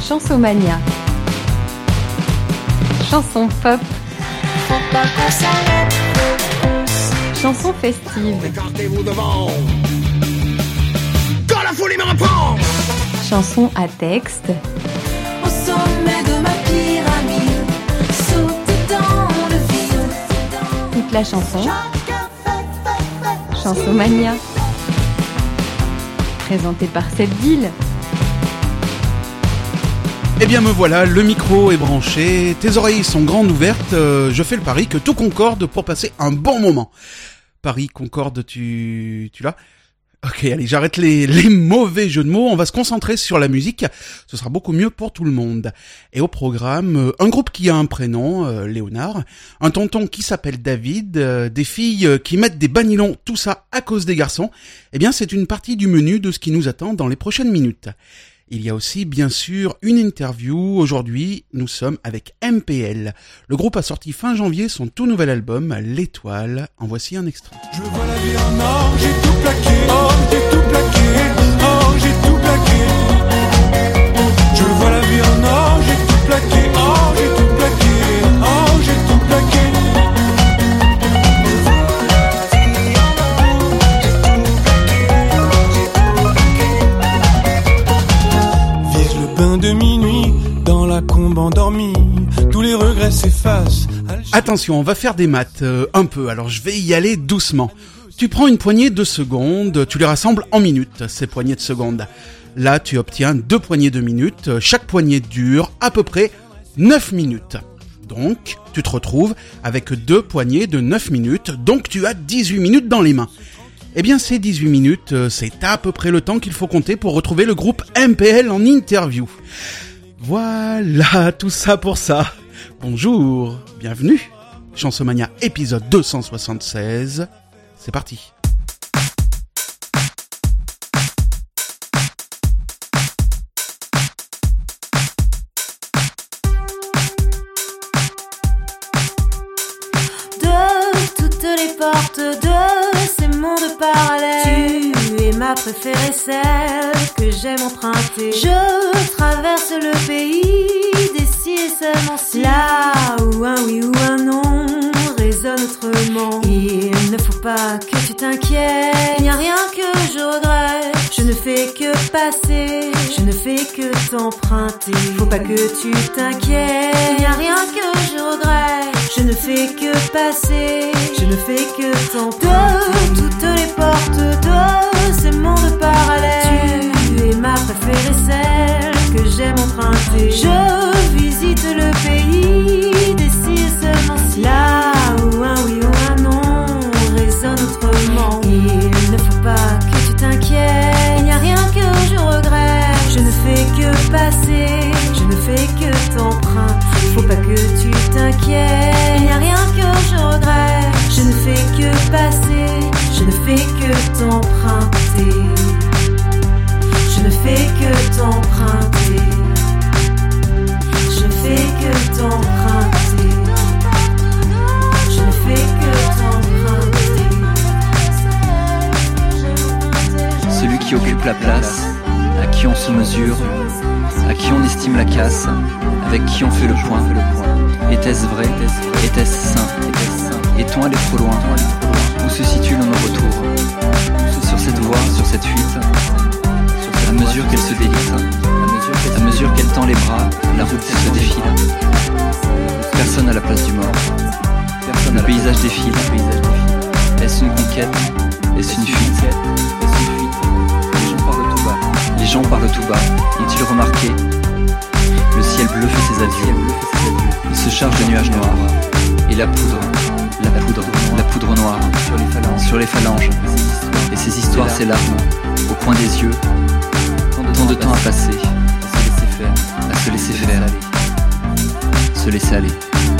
Chansomania. Chanson pop. Chanson festive. Écartez-vous devant. Quand la folie me reprend. Chanson à texte. Au sommet de ma pyramide, sauter dans le vide. Toute la chanson. Chansomania. Présentée par cette ville. Eh bien me voilà, le micro est branché, tes oreilles sont grandes ouvertes, je fais le pari que tout concorde pour passer un bon moment. Paris concorde, tu l'as ? Ok, allez, j'arrête les mauvais jeux de mots, on va se concentrer sur la musique, ce sera beaucoup mieux pour tout le monde. Et au programme, un groupe qui a un prénom, Léonard, un tonton qui s'appelle David, des filles qui mettent des banilons, tout ça à cause des garçons. Eh bien c'est une partie du menu de ce qui nous attend dans les prochaines minutes. Il y a aussi, bien sûr, une interview. Aujourd'hui, nous sommes avec MPL. Le groupe a sorti fin janvier son tout nouvel album, L'Étoile. En voici un extrait. Je vois la vie en or, j'ai tout plaqué. Oh, j'ai tout plaqué. Oh, j'ai tout plaqué. Je vois la vie en or, j'ai tout plaqué. Oh, j'ai tout plaqué. Oh, j'ai tout plaqué. Bain de minuit, dans la combe endormie, tous les regrets s'effacent. Attention, on va faire des maths, un peu, alors je vais y aller doucement. Tu prends une poignée de secondes, tu les rassembles en minutes, ces poignées de secondes. Là, tu obtiens 2 poignées de minutes, chaque poignée dure à peu près 9 minutes. Donc, tu te retrouves avec 2 poignées de 9 minutes, donc tu as 18 minutes dans les mains. Eh bien, ces 18 minutes, c'est à peu près le temps qu'il faut compter pour retrouver le groupe MPL en interview. Voilà, tout ça pour ça. Bonjour, bienvenue. Chansomania épisode 276. C'est parti. De toutes les portes de monde parallèle, tu es ma préférée, celle que j'aime emprunter. Je traverse le pays des si et seulement si, là où un oui ou un non résonne autrement. Il ne faut pas que tu t'inquiètes, il n'y a rien que je regrette. Je ne fais que passer, je ne fais que t'emprunter. Faut pas que tu t'inquiètes, il n'y a rien que je regrette. Je ne fais que passer, je ne fais que t'emprunter. De toutes les portes de ces mondes parallèles, tu es ma préférée, celle que j'aime emprunter. Je visite le pays des si et seulement si, là où un oui ou un non résonne autrement. Il ne faut pas que tu t'inquiètes, il n'y a rien que je regrette. Je ne fais que passer, je ne fais que t'emprunter. Faut pas que tu t'inquiètes, il n'y a rien que je regrette. Je ne fais que passer, je ne fais que t'emprunter. Je ne fais que t'emprunter. Je ne fais que t'emprunter. Je ne fais que t'emprunter. Celui qui occupe la place, à qui on se mesure, à qui on estime la casse, avec qui on fait le point. Était-ce vrai? Était-ce sain? Est-on allé trop loin? Où se situe le non-retour? Sur cette voie, sur cette fuite, à mesure qu'elle se délite, à mesure qu'elle tend les bras, la route se défile. Personne à la place du mort. Le paysage défile. Est-ce une conquête? Est-ce une fuite? Les gens parlent tout bas. Ont-ils remarqué? Le ciel bleu fait ses adieux. Il se charge de nuages noirs. Et la poudre noire sur les phalanges. Et ces histoires, ces larmes au coin des yeux. Tant de temps à passer, à se laisser faire, se laisser aller.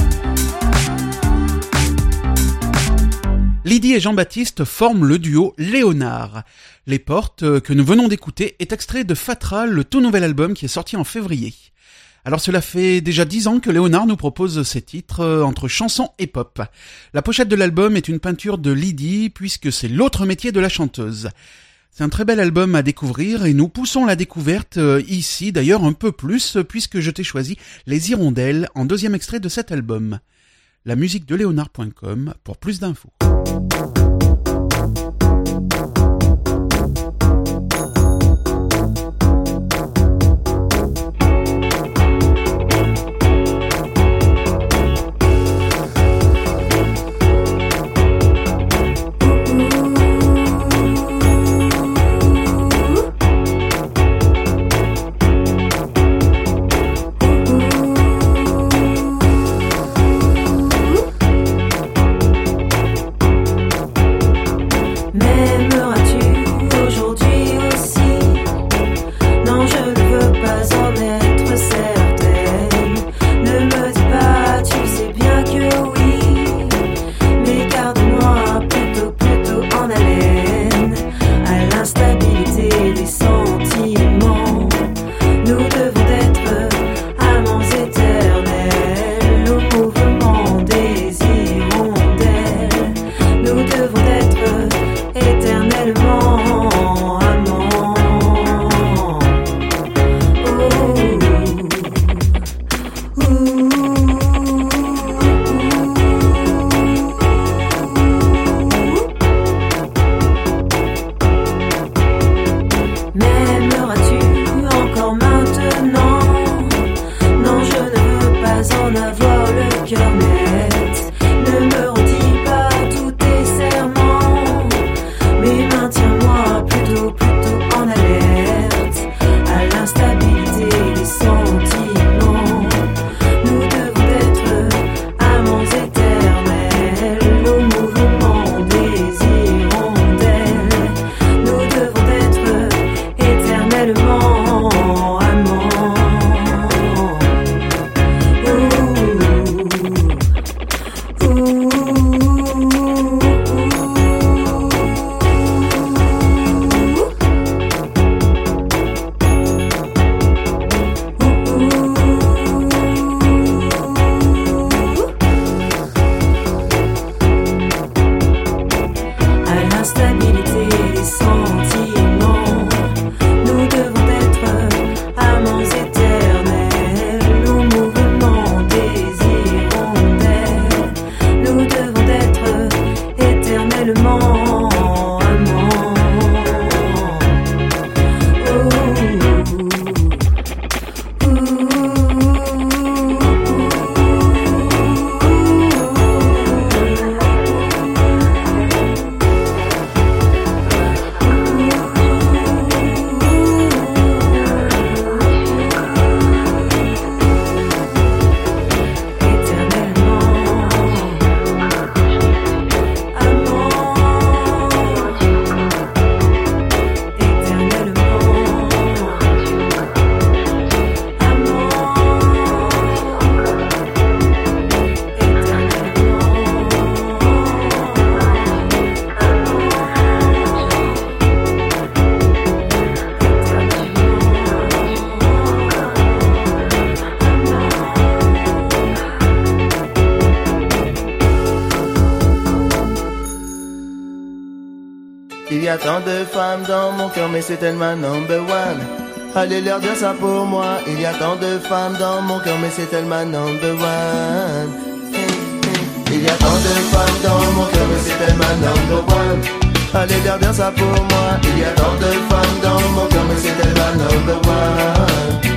Lydie et Jean-Baptiste forment le duo Léonard. Les portes que nous venons d'écouter est extrait de Fatra, le tout nouvel album qui est sorti en février. Alors cela fait déjà 10 ans que Léonard nous propose ses titres entre chansons et pop. La pochette de l'album est une peinture de Lydie puisque c'est l'autre métier de la chanteuse. C'est un très bel album à découvrir et nous poussons la découverte ici d'ailleurs un peu plus puisque je t'ai choisi Les Hirondelles en deuxième extrait de cet album. La musique de Léonard.com pour plus d'infos. Il y a tant de femmes dans mon cœur, mais c'est tellement number one. Allez leur dire ça pour moi. Il y a tant de femmes dans mon cœur, mais c'est tellement number one. Il y a tant de femmes dans mon cœur, mais c'est tellement number one. Allez leur dire ça pour moi. Il y a tant de femmes dans mon cœur, mais c'est tellement number one.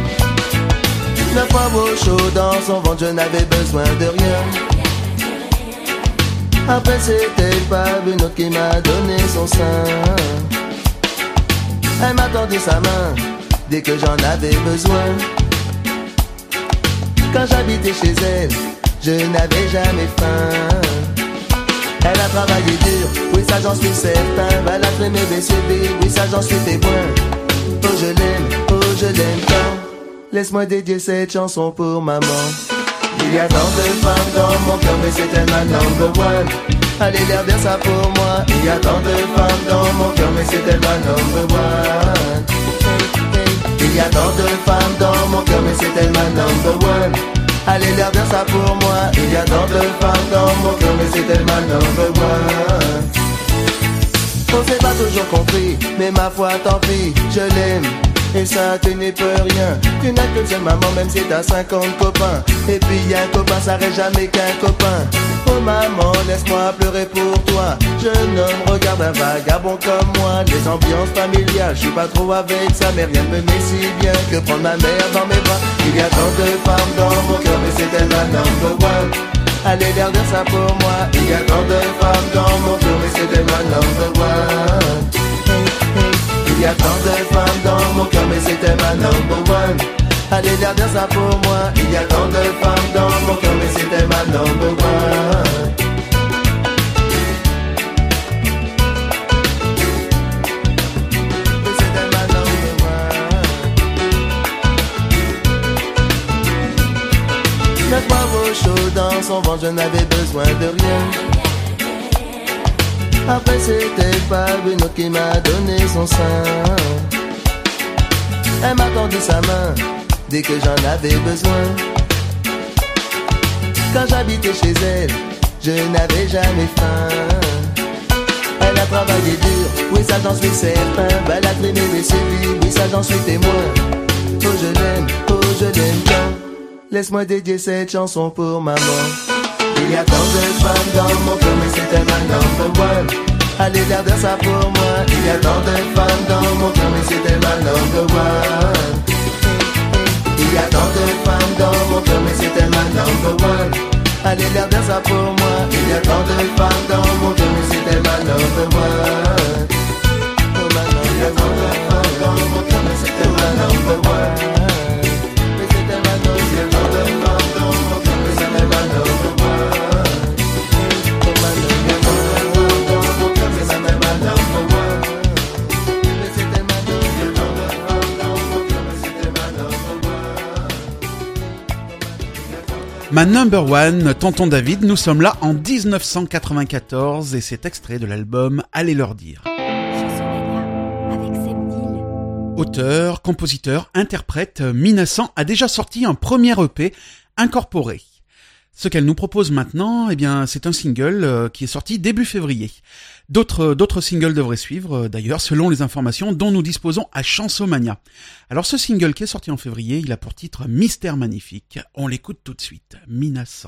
9 fois beau chaud dans son ventre, je n'avais besoin de rien. Après c'était pas une autre qui m'a donné son sein. Elle m'a tendu sa main dès que j'en avais besoin. Quand j'habitais chez elle, je n'avais jamais faim. Elle a travaillé dur, oui ça j'en suis certain. Elle a fait mes BCB, oui ça j'en suis témoin. Oh je l'aime tant. Laisse-moi dédier cette chanson pour maman. Il y a tant de femmes dans mon cœur, mais c'est tellement number one. Allez leur dire ça pour moi. Il y a tant de femmes dans mon cœur, mais c'est tellement number one. Il y a tant de femmes dans mon cœur, mais c'est tellement number one. Allez leur dire ça pour moi. Il y a tant de femmes dans mon cœur, mais c'est tellement number one. On s'est pas toujours compris, mais ma foi tant pis, je l'aime. Et ça tu n'y peux rien. Tu n'as qu'une seule maman même si t'as 50 copains. Et puis un copain ça reste jamais qu'un copain. Oh maman laisse-moi pleurer pour toi. Jeune homme regarde un vagabond comme moi. Les ambiances familiales, je suis pas trop avec ça. Mais rien ne me met si bien que prendre ma mère dans mes bras. Il y a tant de femmes dans mon cœur mais c'est elle ma number one. Allez leur dire ça pour moi. Il y a tant de femmes dans mon cœur mais c'est elle ma number one. Il y a tant de femmes dans mon cœur mais c'était ma number one. Allez leur dire ça pour moi. Il y a tant de femmes dans mon cœur mais c'était ma number one. Mais c'était ma number one. Mettre moi au chaud dans son ventre, je n'avais besoin de rien. Après c'était pas une autre qui m'a donné son sein. Elle m'a tendu sa main dès que j'en avais besoin. Quand j'habitais chez elle, je n'avais jamais faim. Elle a travaillé dur, oui ça j'en suis certain. Elle a traîné mes sévices, oui ça j'en suis témoin. Oh je l'aime tant. Laisse-moi dédier cette chanson pour maman. Il y a tant de femmes dans mon cœur mais c'était ma number one. Allez leur dire ça pour moi. Il y a tant de femmes dans mon cœur mais c'était ma number one. Il y a tant de femmes dans mon cœur mais c'était ma number one. Allez leur dire ça pour moi. Il y a tant de femmes dans mon cœur mais c'était ma number one. Oh ma number one. Il y a tant de femmes dans mon cœur mais c'était ma number one. Mais c'était ma number one. Il y a tant de femmes dans mon cœur mais c'était ma number one. Ma number one, tonton David, nous sommes là en 1994 et c'est extrait de l'album Allez leur dire. Auteur, compositeur, interprète, Minasan a déjà sorti un premier EP, Incorporé. Ce qu'elle nous propose maintenant, eh bien, c'est un single qui est sorti début février. D'autres singles devraient suivre, d'ailleurs, selon les informations dont nous disposons à Chansomania. Alors, ce single qui est sorti en février, il a pour titre Mystère Magnifique. On l'écoute tout de suite. Minasan.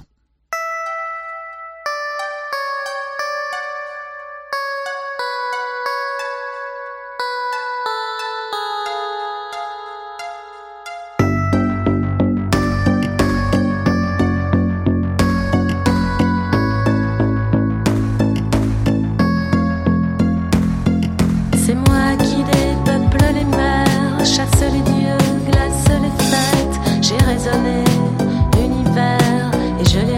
Chasse les dieux, glace les fêtes. J'ai raisonné l'univers et je l'ai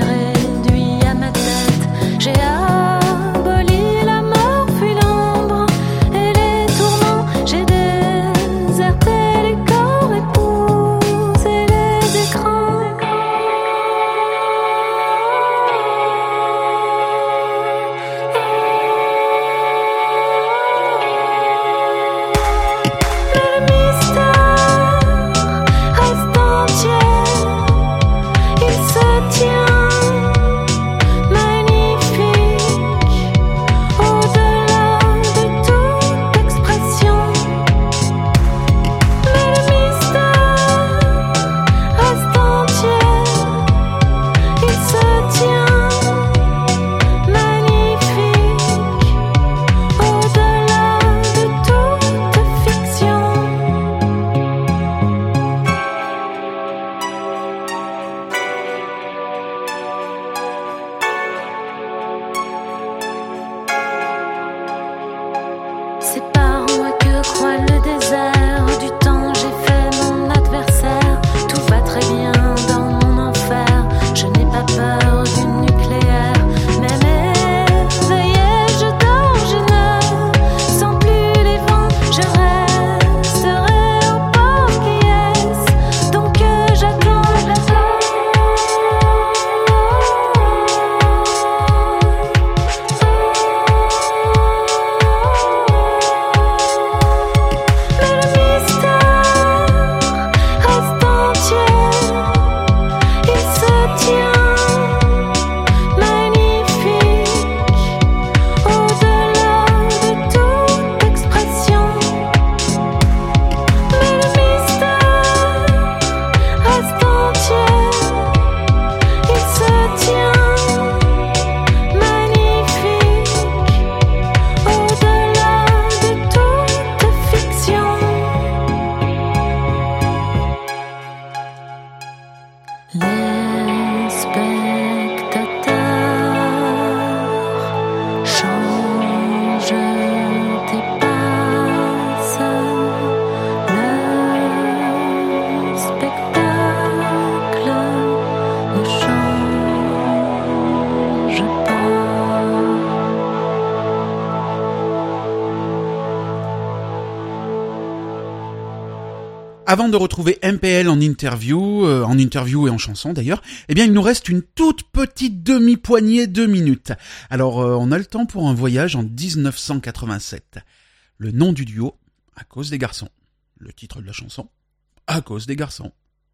Avant de retrouver MPL en interview et en chanson d'ailleurs, eh bien il nous reste une toute petite demi-poignée de minutes. Alors on a le temps pour un voyage en 1987. Le nom du duo, À cause des garçons. Le titre de la chanson, À cause des garçons.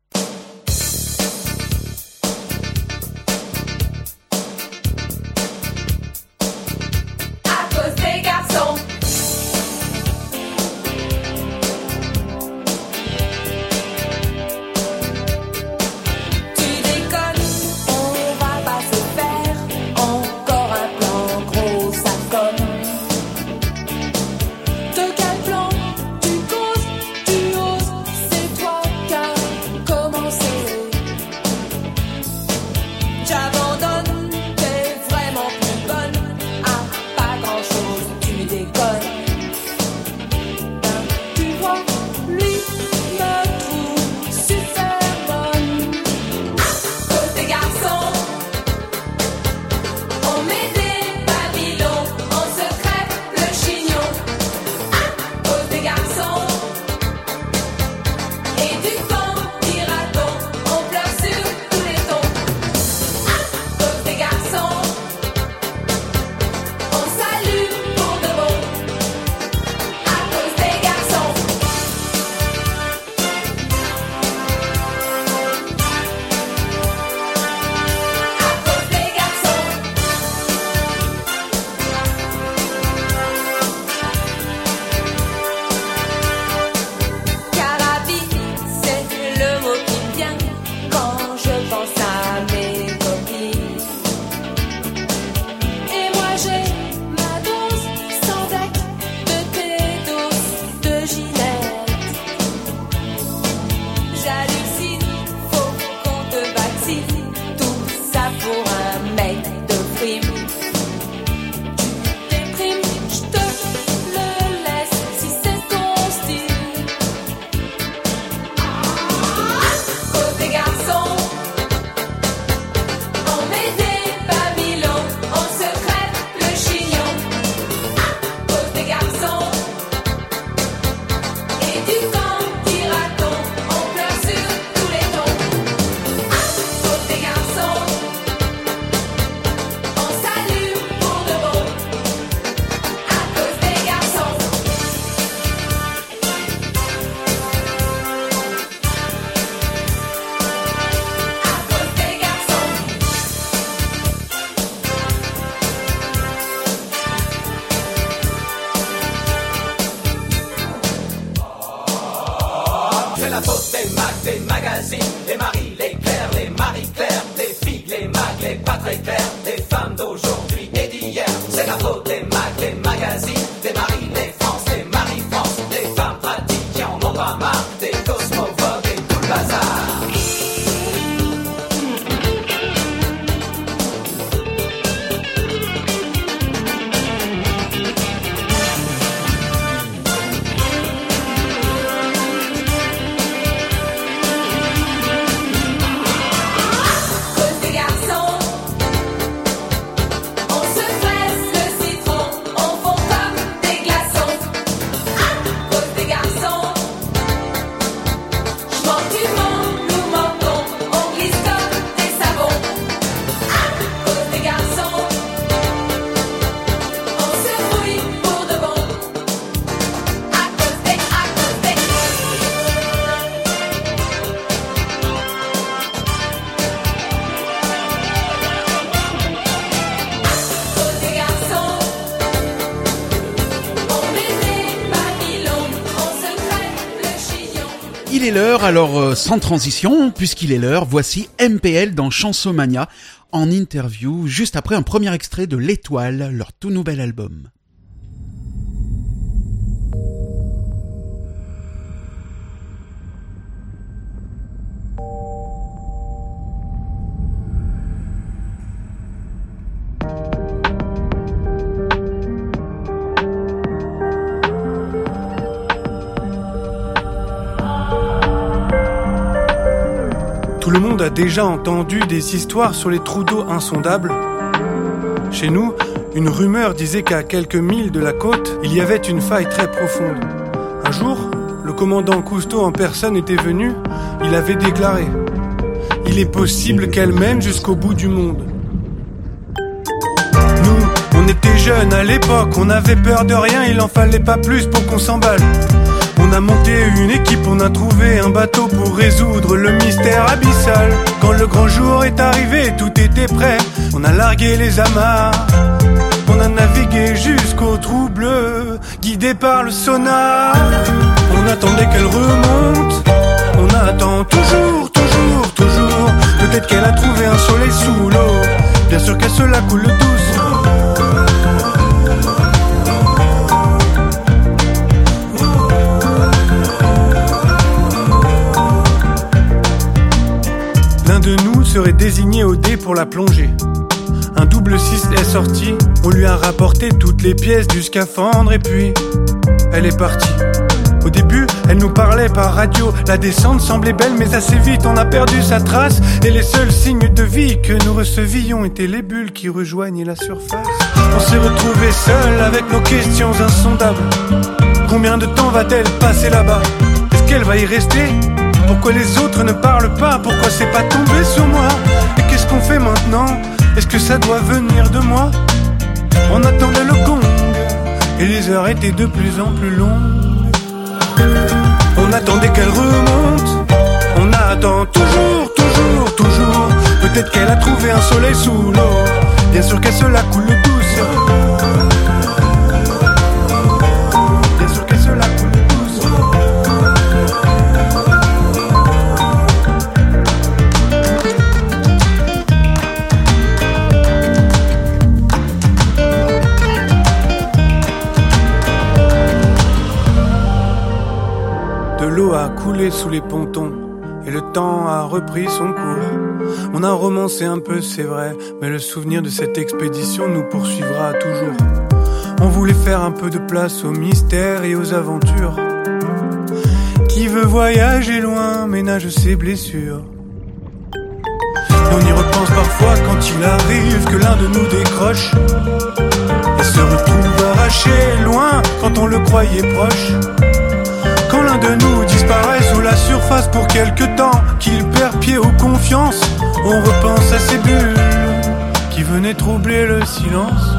À cause des garçons. Il est l'heure, alors sans transition, puisqu'il est l'heure, voici MPL dans Chansomania, en interview, juste après un premier extrait de L'Étoile, leur tout nouvel album. Tout le monde a déjà entendu des histoires sur les trous d'eau insondables. Chez nous, une rumeur disait qu'à quelques milles de la côte, il y avait une faille très profonde. Un jour, le le commandant Cousteau en personne était venu, il avait déclaré: il est possible qu'elle mène jusqu'au bout du monde. Nous, on était jeunes à l'époque, on avait peur de rien, il en fallait pas plus pour qu'on s'emballe. On a monté une équipe, on a trouvé un bateau pour résoudre le mystère abyssal. Quand le grand jour est arrivé, tout était prêt, on a largué les amarres. On a navigué jusqu'au trou bleu, guidé par le sonar. On attendait qu'elle remonte, on attend toujours, toujours, toujours. Peut-être qu'elle a trouvé un soleil sous l'eau, bien sûr qu'elle se la coule douce. L'un de nous serait désigné au dé pour la plongée. Un double 6 est sorti, on lui a rapporté toutes les pièces du scaphandre et puis elle est partie. Au début, elle nous parlait par radio, la descente semblait belle mais assez vite on a perdu sa trace. Et les seuls signes de vie que nous recevions étaient les bulles qui rejoignaient la surface. On s'est retrouvés seuls avec nos questions insondables. Combien de temps va-t-elle passer là-bas? Est-ce qu'elle va y rester? Pourquoi les autres ne parlent pas? Pourquoi c'est pas tombé sur moi? Et qu'est-ce qu'on fait maintenant? Est-ce que ça doit venir de moi? On attendait le gong et les heures étaient de plus en plus longues. On attendait qu'elle remonte, on attend toujours, toujours, toujours. Peut-être qu'elle a trouvé un soleil sous l'eau, bien sûr qu'elle se la coule douce. Bien sûr qu'elle se la coule douce. L'eau a coulé sous les pontons et le temps a repris son cours. On a romancé un peu, c'est vrai, mais le souvenir de cette expédition nous poursuivra toujours. On voulait faire un peu de place aux mystères et aux aventures. Qui veut voyager loin ménage ses blessures. Et on y repense parfois quand il arrive que l'un de nous décroche et se retrouve arraché loin quand on le croyait proche. Quand l'un de nous disparaît sous la surface pour quelque temps, qu'il perd pied ou confiance, on repense à ces bulles qui venaient troubler le silence.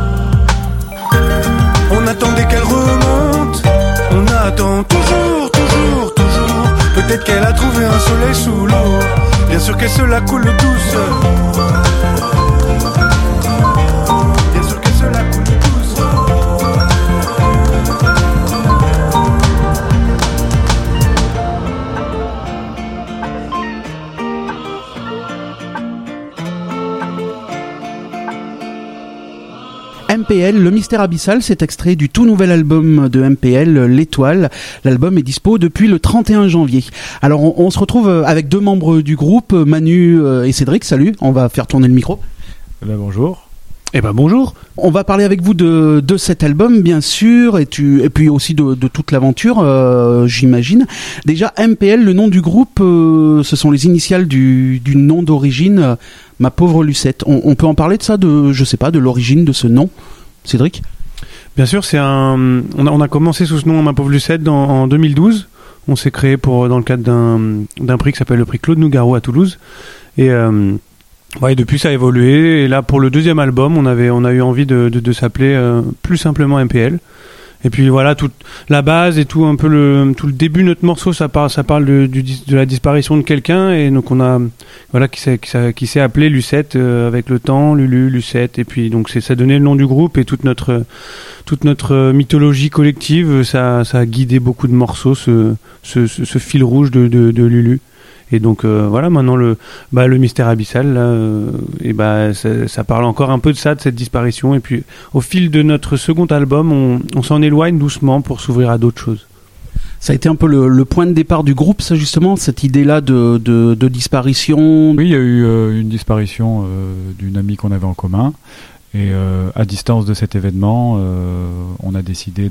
On attendait qu'elle remonte, on attend toujours, toujours, toujours. Peut-être qu'elle a trouvé un soleil sous l'eau, bien sûr qu'elle se la coule douce. Bien sûr qu'elle se la coule douce. MPL, le mystère abyssal, c'est extrait du tout nouvel album de MPL, L'Étoile. L'album est dispo depuis le 31 janvier. Alors on se retrouve avec deux membres du groupe, Manu et Cédric. Salut, on va faire tourner le micro. Bonjour. Bonjour. On va parler avec vous de cet album, bien sûr, et puis aussi de toute l'aventure, j'imagine. Déjà, MPL, le nom du groupe, ce sont les initiales du nom d'origine, Ma Pauvre Lucette. On peut en parler de ça, de l'origine de ce nom, Cédric? Bien sûr, on a commencé sous ce nom, Ma Pauvre Lucette, en 2012. On s'est créé dans le cadre d'un prix qui s'appelle le prix Claude Nougaro à Toulouse. Et depuis ça a évolué, et là pour le deuxième album on a eu envie de s'appeler plus simplement MPL. Et puis voilà, toute la base et tout un peu tout le début de notre morceau, ça parle de la disparition de quelqu'un, et donc on a qui s'est appelé Lucette avec le temps, Lulu, Lucette, et puis donc ça donnait le nom du groupe, et toute notre mythologie collective, ça a guidé beaucoup de morceaux, ce fil rouge de Lulu. Et donc voilà, maintenant le mystère abyssal là, ça parle encore un peu de ça, de cette disparition, et puis au fil de notre second album on s'en éloigne doucement pour s'ouvrir à d'autres choses. Ça a été un peu le point de départ du groupe, ça, justement, cette idée-là de disparition. Oui, il y a eu une disparition d'une amie qu'on avait en commun, et à distance de cet événement on a décidé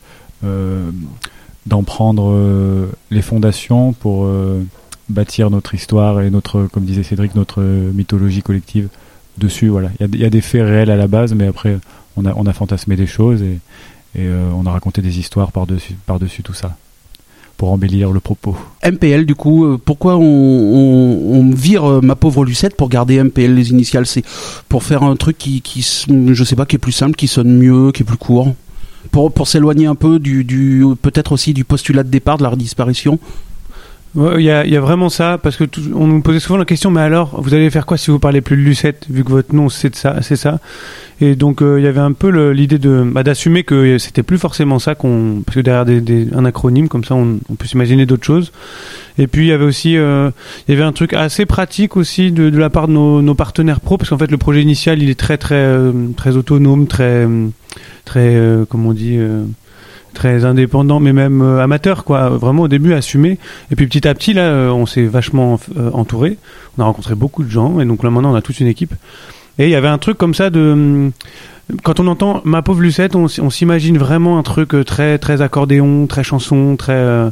d'en prendre les fondations pour bâtir notre histoire et comme disait Cédric, notre mythologie collective dessus. Voilà, il y a des faits réels à la base, mais après on a fantasmé des choses et on a raconté des histoires par-dessus tout ça, pour embellir le propos. MPL, du coup, pourquoi on vire Ma Pauvre Lucette pour garder MPL, les initiales? C'est pour faire un truc qui je sais pas, qui est plus simple, qui sonne mieux, qui est plus court, pour s'éloigner un peu peut-être aussi du postulat de départ de la disparition. Il y a vraiment ça, parce que on nous posait souvent la question, mais alors, vous allez faire quoi si vous parlez plus de Lucette, vu que votre nom c'est ça. Et donc il y avait un peu l'idée d'assumer que c'était plus forcément ça parce que derrière un acronyme comme ça, on peut s'imaginer d'autres choses. Et puis il y avait aussi il y avait un truc assez pratique aussi de la part de nos partenaires pro, parce qu'en fait le projet initial il est très très autonome, très comment on dit, très indépendant, mais même amateur, quoi. Vraiment au début assumé. Et puis petit à petit là, on s'est vachement entouré. On a rencontré beaucoup de gens, et donc là maintenant on a toute une équipe. Et il y avait un truc comme ça quand on entend Ma Pauvre Lucette, on s'imagine vraiment un truc très très accordéon, très chanson, très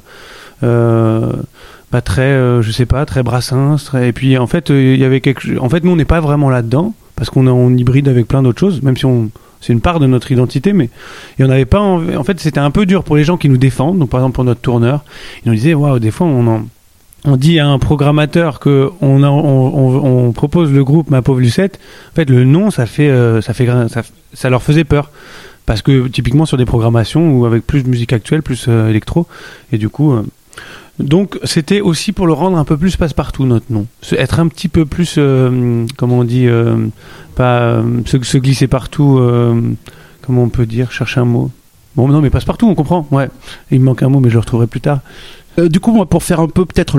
je sais pas, très Brassens, et puis en fait il y avait en fait nous on n'est pas vraiment là-dedans, parce on hybride avec plein d'autres choses, même si c'est une part de notre identité, et on n'avait pas en fait c'était un peu dur pour les gens qui nous défendent. Donc par exemple pour notre tourneur, ils nous disaient waouh, des fois on dit à un programmateur que on propose le groupe Ma Pauvre Lucette. En fait, le nom, ça leur faisait peur, parce que typiquement sur des programmations ou avec plus de musique actuelle, plus électro, et du coup, donc c'était aussi pour le rendre un peu plus passe-partout, notre nom, être un petit peu plus, comment on dit, pas se glisser partout, comment on peut dire, chercher un mot. Bon, non, mais passe-partout, on comprend. Ouais, il me manque un mot, mais je le retrouverai plus tard. Du coup, moi, pour faire un peu peut-être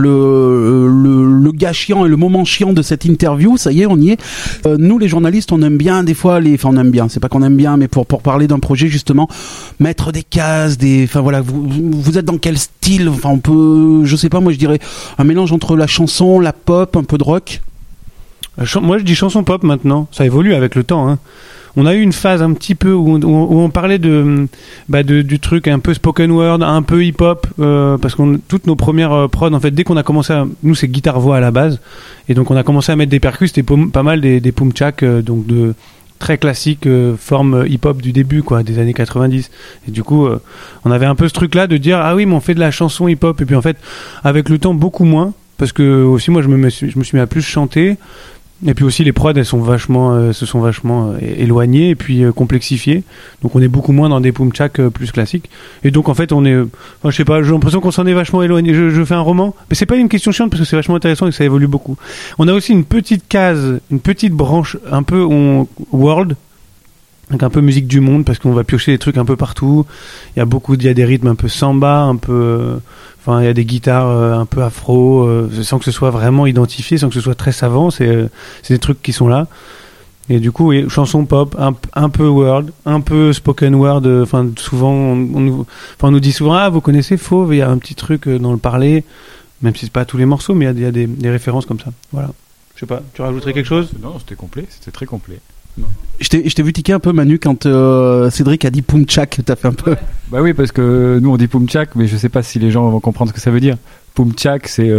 le gars chiant et le moment chiant de cette interview, ça y est, on y est. Nous, les journalistes, on aime bien des fois on aime bien. C'est pas qu'on aime bien, mais pour parler d'un projet justement, mettre des cases, enfin voilà. Vous êtes dans quel style? Enfin, on peut, je sais pas, moi je dirais un mélange entre la chanson, la pop, un peu de rock. Moi, je dis chanson pop maintenant. Ça évolue avec le temps, hein. On a eu une phase un petit peu où on parlait du truc un peu spoken word, un peu hip-hop, parce que toutes nos premières prods, en fait, dès qu'on a commencé nous c'est guitare-voix à la base, et donc on a commencé à mettre des percus, c'était pas mal des pumchak, donc de très classique forme hip-hop du début, quoi, des années 90. Et du coup, on avait un peu ce truc-là de dire, ah oui, mais on fait de la chanson hip-hop, et puis en fait, avec le temps, beaucoup moins, parce que aussi moi je me suis mis à plus chanter. Et puis aussi les prods elles se sont vachement éloignées et puis complexifiées, donc on est beaucoup moins dans des pumchak plus classiques, et donc en fait je sais pas, j'ai l'impression qu'on s'en est vachement éloigné. Je fais un roman, mais c'est pas une question chiante parce que c'est vachement intéressant et que ça évolue beaucoup. On a aussi une petite case, une petite branche un peu world, donc un peu musique du monde, parce qu'on va piocher des trucs un peu partout. Il y a des rythmes un peu samba, un peu il y a des guitares un peu afro, sans que ce soit vraiment identifié, sans que ce soit très savant. C'est des trucs qui sont là. Et du coup, chanson pop, un peu world, un peu spoken word. Souvent, on nous dit souvent, ah, vous connaissez Fauve, il y a un petit truc dans le parler, même si c'est pas tous les morceaux, mais il y a des références comme ça. Voilà. Je sais pas, tu rajouterais quelque chose? Non, c'était complet, c'était très complet. Je t'ai vu tiquer un peu, Manu, quand Cédric a dit pumchak. T'as fait un peu. Bah oui, parce que nous on dit pumchak, mais je sais pas si les gens vont comprendre ce que ça veut dire. Pumchak, c'est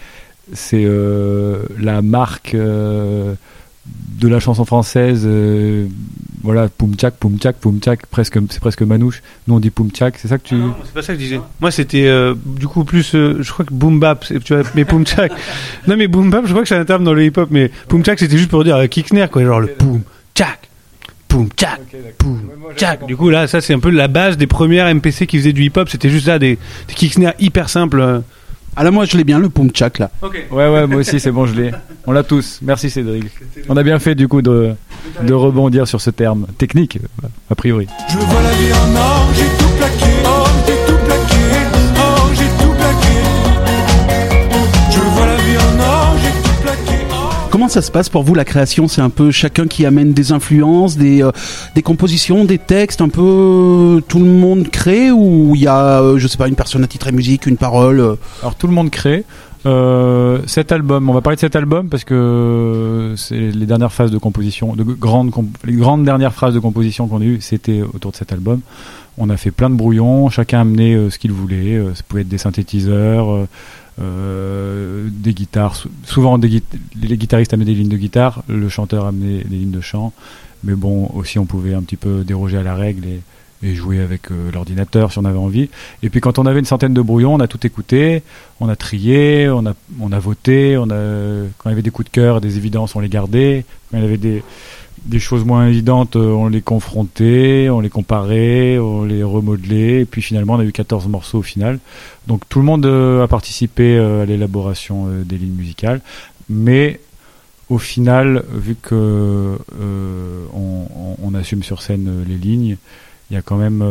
la marque de la chanson française. Voilà, pumchak, c'est presque manouche. Nous on dit pumchak, c'est ça que tu. Non, c'est pas ça que je disais. Moi c'était du coup plus, je crois que boom bap, tu vois, mais pumchak. Non mais boom bap, je crois que c'est un terme dans le hip hop, mais pumchak c'était juste pour dire kick snare, quoi, genre le boom. Tchac, poum, tchac. Du coup, là, ça, c'est un peu la base des premières MPC qui faisaient du hip-hop. C'était juste ça, des kick snares hyper simples. Ah là, moi, je l'ai bien, le poum tchac, là. Okay. Ouais, moi aussi, c'est bon, je l'ai. On l'a tous. Merci, Cédric. On a bien fait, du coup, de rebondir sur ce terme technique, a priori. Je vois la vie en or, j'ai tout plaqué. Oh, j'ai tout plaqué. Oh, j'ai tout plaqué. Je vois la vie en or, j'ai tout plaqué. Comment ça se passe pour vous, la création? C'est un peu chacun qui amène des influences, des compositions, des textes, un peu tout le monde crée, ou il y a, je sais pas, une personne attitrée musique, une parole? Alors tout le monde crée. Cet album, on va parler de cet album parce que c'est les dernières phases de composition, les grandes dernières phrases de composition qu'on a eues, c'était autour de cet album. On a fait plein de brouillons, chacun a amené ce qu'il voulait. Ça pouvait être des synthétiseurs, des guitares. Souvent, les guitaristes amenaient des lignes de guitare, le chanteur amenait des lignes de chant. Mais bon, aussi, on pouvait un petit peu déroger à la règle et jouer avec l'ordinateur si on avait envie. Et puis quand on avait une centaine de brouillons, on a tout écouté, on a trié, on a voté, quand il y avait des coups de cœur, des évidences, on les gardait. Quand il y avait des choses moins évidentes, on les confrontait, on les comparait, on les remodelait, et puis finalement on a eu 14 morceaux au final. Donc tout le monde a participé à l'élaboration des lignes musicales, mais au final, vu que on assume sur scène les lignes, il y a quand même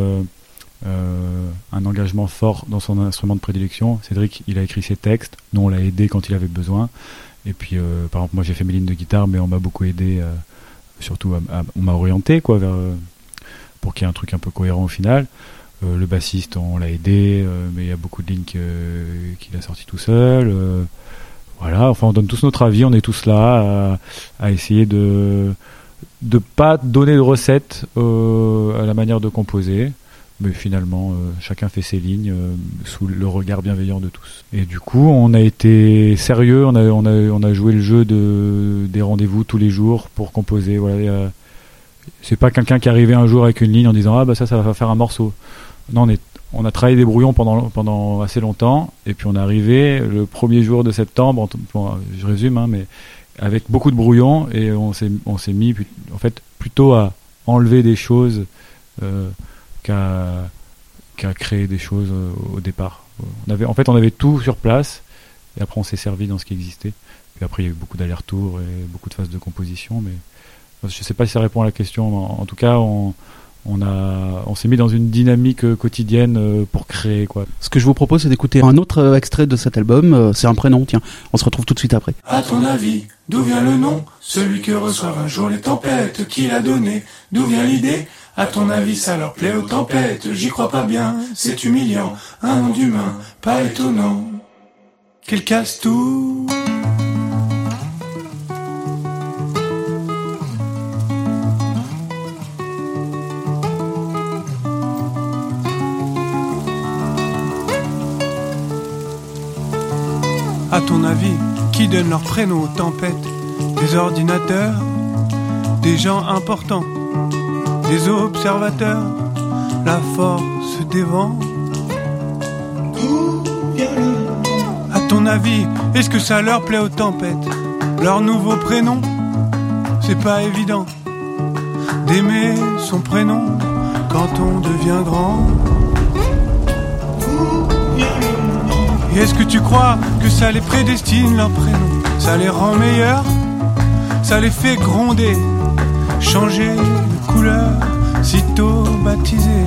un engagement fort dans son instrument de prédilection. Cédric, il a écrit ses textes, nous on l'a aidé quand il avait besoin, et puis par exemple moi j'ai fait mes lignes de guitare, mais on m'a beaucoup aidé, surtout on m'a orienté quoi, pour qu'il y ait un truc un peu cohérent au final. Le bassiste on l'a aidé, mais il y a beaucoup de lignes qu'il a sorti tout seul. Voilà, enfin on donne tous notre avis, on est tous là à essayer de pas donner de recettes à la manière de composer, mais finalement chacun fait ses lignes sous le regard bienveillant de tous. Et du coup on a été sérieux, on a joué le jeu des rendez-vous tous les jours pour composer. Voilà, c'est pas quelqu'un qui arrivait un jour avec une ligne en disant ah bah ça va faire un morceau. Non, on a travaillé des brouillons pendant assez longtemps, et puis on est arrivé le premier jour de septembre, je résume, hein, mais avec beaucoup de brouillons, et on s'est mis en fait plutôt à enlever des choses qu'à créer des choses au départ. On avait tout sur place, et après on s'est servi dans ce qui existait. Puis après il y a eu beaucoup d'allers-retours et beaucoup de phases de composition, mais je sais pas si ça répond à la question. En tout cas, on s'est mis dans une dynamique quotidienne pour créer quoi. Ce que je vous propose, c'est d'écouter un autre extrait de cet album. C'est un prénom, tiens. On se retrouve tout de suite après. À ton avis, d'où vient le nom? Celui que reçoivent un jour les tempêtes. Qui l'a donné? D'où vient l'idée? À ton avis, ça leur plaît aux tempêtes? J'y crois pas bien, c'est humiliant. Un nom d'humain, pas étonnant. Qu'elle casse tout. À ton avis, qui donne leur prénom aux tempêtes? Des ordinateurs, des gens importants, des observateurs, la force des vents. À ton avis, est-ce que ça leur plaît aux tempêtes? Leur nouveau prénom, c'est pas évident d'aimer son prénom quand on devient grand. Et est-ce que tu crois que ça les prédestine leur prénom? Ça les rend meilleurs? Ça les fait gronder, changer de couleur, sitôt baptisés.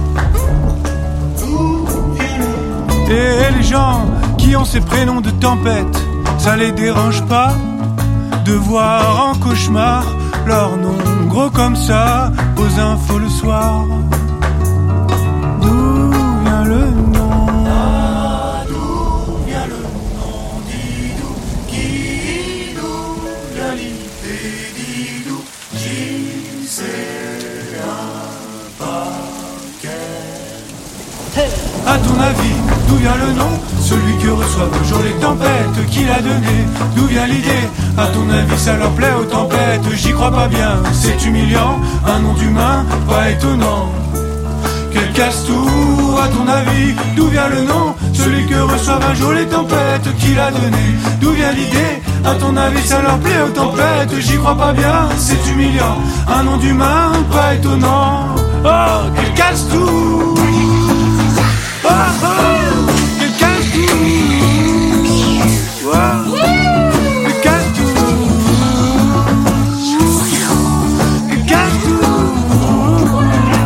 Et les gens qui ont ces prénoms de tempête, ça les dérange pas de voir en cauchemar leur nom gros comme ça aux infos le soir. D'où vient le nom? À ton avis, d'où vient le nom? Celui que reçoivent un jour les tempêtes. Qui l'a donné? D'où vient l'idée? À ton avis, ça leur plaît aux tempêtes? J'y crois pas bien, c'est humiliant. Un nom d'humain, pas étonnant. Qu'elle casse tout. À ton avis, d'où vient le nom? Celui que reçoivent un jour les tempêtes. Qui l'a donné? D'où vient l'idée? À ton avis, ça leur plaît aux tempêtes? J'y crois pas bien, c'est humiliant. Un nom d'humain, pas étonnant. Oh, qu'elle casse tout. Oh, oh, qu'elle casse tout. Oh, qu'elle casse tout. Elle casse tout.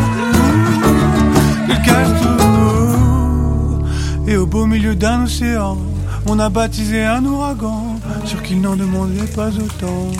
Elle casse tout. Et au beau milieu d'un océan, on a baptisé un ouragan, sûr qu'il n'en demandait pas autant.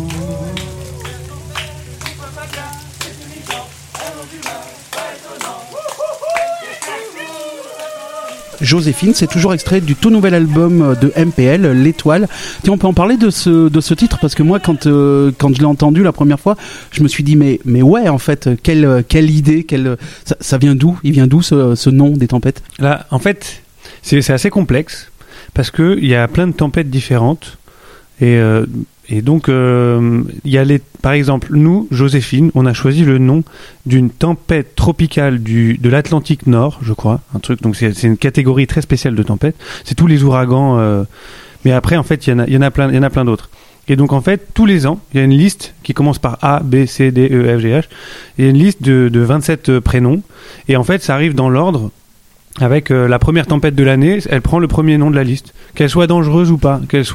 Joséphine, c'est toujours extrait du tout nouvel album de MPL, L'Étoile. Tiens, on peut en parler de ce titre, parce que moi, quand je l'ai entendu la première fois, je me suis dit, mais ouais, en fait, quelle idée, ça vient d'où? Il vient d'où ce nom des tempêtes? Là, en fait, c'est assez complexe, parce que il y a plein de tempêtes différentes, et Et donc, il y a par exemple, nous, Joséphine, on a choisi le nom d'une tempête tropicale de l'Atlantique Nord, je crois, un truc. Donc c'est une catégorie très spéciale de tempête. C'est tous les ouragans, mais après en fait il y en a plein d'autres. Et donc en fait tous les ans, il y a une liste qui commence par A, B, C, D, E, F, G, H. Il y a une liste de 27 prénoms, et en fait ça arrive dans l'ordre. Avec la première tempête de l'année, elle prend le premier nom de la liste, qu'elle soit dangereuse ou pas, qu'elle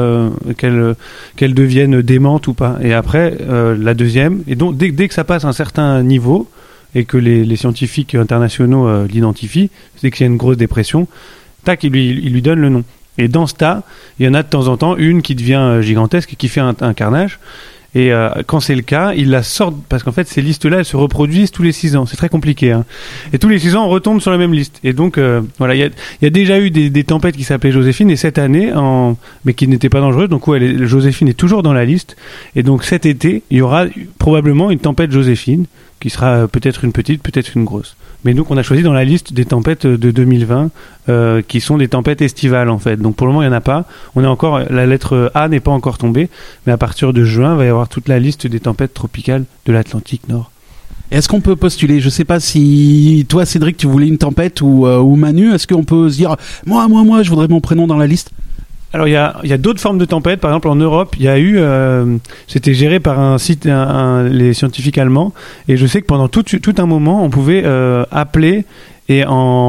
devienne démente ou pas. Et après la deuxième. Et donc dès que ça passe un certain niveau et que les scientifiques internationaux l'identifient, c'est qu'il y a une grosse dépression. Tac, il lui donne le nom. Et dans ce tas, il y en a de temps en temps une qui devient gigantesque et qui fait un carnage. Et quand c'est le cas, ils la sortent, parce qu'en fait ces listes-là, elles se reproduisent tous les 6 ans. C'est très compliqué, hein. Et tous les 6 ans, on retombe sur la même liste. Et donc voilà, il y a déjà eu des tempêtes qui s'appelaient Joséphine, et cette année, mais qui n'étaient pas dangereuses. Donc Joséphine est toujours dans la liste. Et donc cet été, il y aura probablement une tempête Joséphine, qui sera peut-être une petite, peut-être une grosse. Mais donc on a choisi dans la liste des tempêtes de 2020 qui sont des tempêtes estivales en fait. Donc pour le moment il n'y en a pas. La lettre A n'est pas encore tombée, mais à partir de juin il va y avoir toute la liste des tempêtes tropicales de l'Atlantique Nord. Est-ce qu'on peut postuler? Je sais pas si toi Cédric tu voulais une tempête ou Manu. Est-ce qu'on peut se dire moi je voudrais mon prénom dans la liste? Alors il y a d'autres formes de tempêtes. Par exemple en Europe, il y a eu, c'était géré par un site, les scientifiques allemands. Et je sais que pendant tout un moment, on pouvait appeler et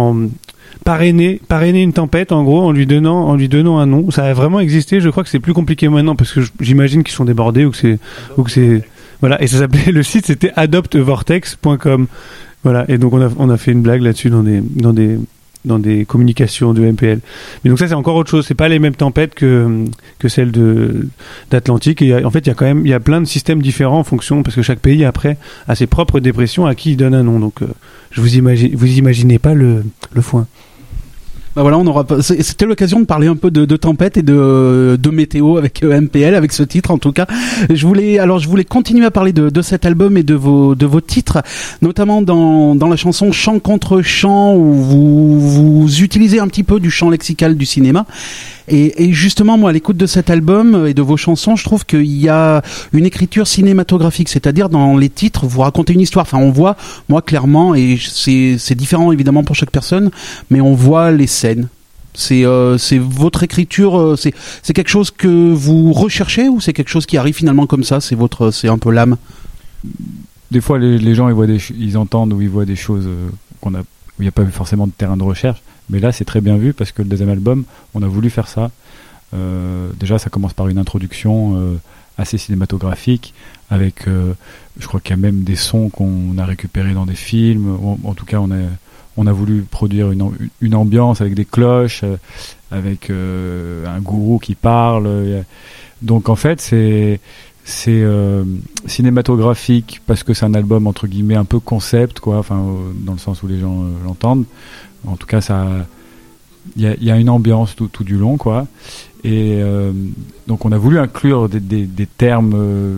parrainer une tempête en gros en lui donnant un nom. Ça a vraiment existé. Je crois que c'est plus compliqué maintenant parce que j'imagine qu'ils sont débordés ou que c'est voilà. Et ça s'appelait, le site c'était adoptvortex.com. Voilà. Et donc on a fait une blague là-dessus dans des communications de MPL. Mais donc ça c'est encore autre chose, c'est pas les mêmes tempêtes que celles d'Atlantique. Et en fait il y a plein de systèmes différents en fonction, parce que chaque pays après a ses propres dépressions à qui il donne un nom. Donc vous imaginez pas le foin. Bah voilà, c'était l'occasion de parler un peu de tempête et de météo avec MPL, avec ce titre en tout cas. Je voulais continuer à parler de cet album et de vos titres, notamment dans la chanson Chant contre chant, où vous utilisez un petit peu du chant lexical du cinéma. Et justement, moi, à l'écoute de cet album et de vos chansons, je trouve qu'il y a une écriture cinématographique, c'est-à-dire dans les titres, vous racontez une histoire. Enfin, on voit, moi, clairement, et c'est différent évidemment pour chaque personne, mais on voit les scènes. C'est votre écriture, c'est quelque chose que vous recherchez, ou c'est quelque chose qui arrive finalement comme ça, c'est un peu l'âme? Des fois, les gens, ils entendent ou ils voient des choses où il n'y a pas forcément de terrain de recherche. Mais là, c'est très bien vu parce que le deuxième album, on a voulu faire ça. Déjà, ça commence par une introduction assez cinématographique, avec, je crois qu'il y a même des sons qu'on a récupérés dans des films. En tout cas, on a voulu produire une ambiance avec des cloches, avec un gourou qui parle. Donc en fait, c'est cinématographique parce que c'est un album entre guillemets un peu concept, quoi. Enfin, dans le sens où les gens l'entendent. En tout cas, il y a une ambiance tout du long, quoi. Et donc, on a voulu inclure des termes,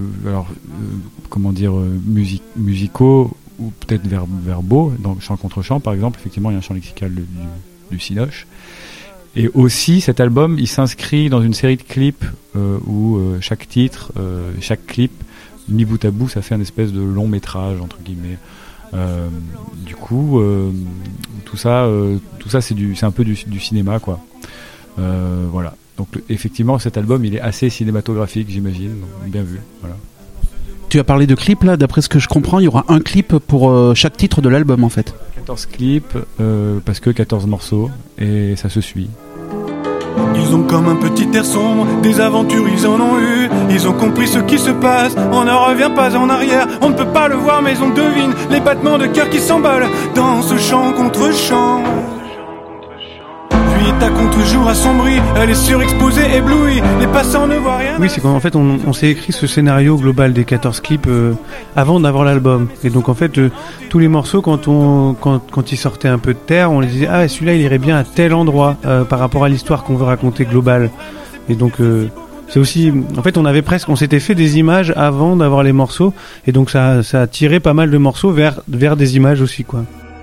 musicaux ou peut-être verbaux. Dans chant contre chant, par exemple, effectivement, il y a un chant lexical du Cinoche. Et aussi, cet album, il s'inscrit dans une série de clips où chaque titre, chaque clip, mis bout à bout, ça fait un espèce de long métrage, entre guillemets. Du coup, tout ça c'est un peu du cinéma, quoi. Voilà. Donc effectivement, cet album, il est assez cinématographique, j'imagine. Donc, bien vu. Voilà. Tu as parlé de clips là. D'après ce que je comprends, il y aura un clip pour chaque titre de l'album, en fait. 14 clips, parce que 14 morceaux, et ça se suit. Ils ont comme un petit air sombre, des aventures ils en ont eu. Ils ont compris ce qui se passe, on ne revient pas en arrière. On ne peut pas le voir mais on devine les battements de cœur qui s'emballent dans ce chant contre chant. Nuit à contre-jour assombrie, elle est surexposée, éblouie. Les passants ne voient rien. Oui, c'est qu'en fait on s'est écrit ce scénario global des 14 clips avant d'avoir l'album. Et donc en fait tous les morceaux quand ils sortaient un peu de terre, on les disait celui-là il irait bien à tel endroit par rapport à l'histoire qu'on veut raconter globale. Et donc c'est aussi, en fait on s'était fait des images avant d'avoir les morceaux, et donc ça a tiré pas mal de morceaux vers des images aussi, quoi.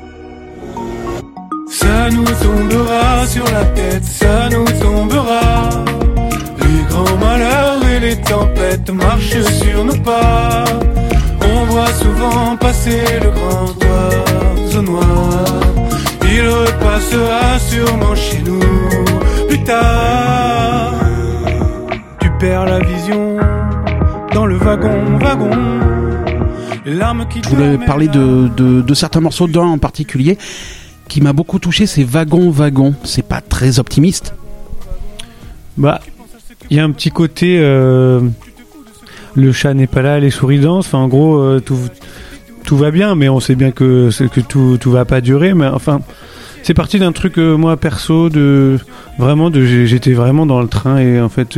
Ça nous tombera sur la tête, ça nous tombera. Les grands malheurs et les tempêtes. tempêtes marchent sur nos pas. On voit souvent passer le grand oiseau noir. Il repassera sûrement chez nous plus tard. Tu perds la vision dans le wagon. Les larmes qui Je voulais parler de certains morceaux, d'un en particulier qui m'a beaucoup touché, c'est Wagon. C'est pas très optimiste. Bah, il y a un petit côté le chat n'est pas là, les souris dansent. Enfin, en gros, tout va bien, mais on sait bien que tout va pas durer. Mais enfin, c'est parti d'un truc moi perso j'étais vraiment dans le train et en fait